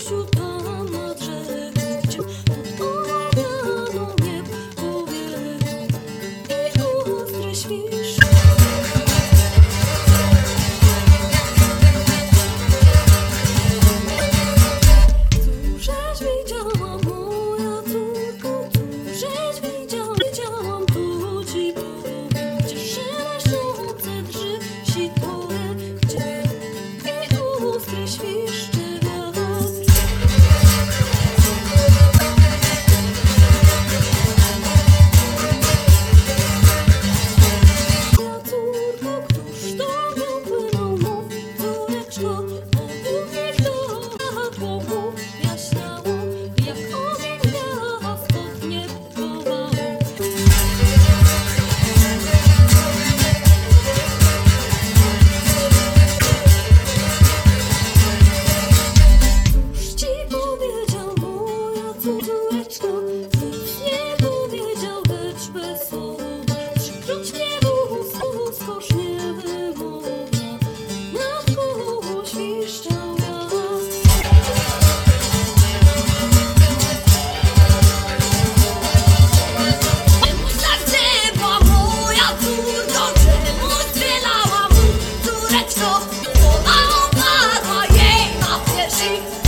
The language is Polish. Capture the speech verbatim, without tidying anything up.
Mamusiu, tam na drzewie, gdzie omawiano mnie powiewą i ostry świsz. Któżeś widziała moja córko, któżeś widziała, widziałam, tu ci powiem, gdzie szeleszczące drży sitowe, gdzie i ostry świszczy wiatr. Ja córko, któż to miał płynął, mów, córeczko, obudź niech to komu jaśniało, jak ogień gwiazd nie chowało. Cóż ci powiedział moja córeczko, nic nie powiedział, lecz bez słowa. Przykroć nie był skocz nie wymowna, nad koło świszczał wiatr. Czemu zaczęła moja córko, czemu zwielała mu córeczko, ona opadła jej na piersi.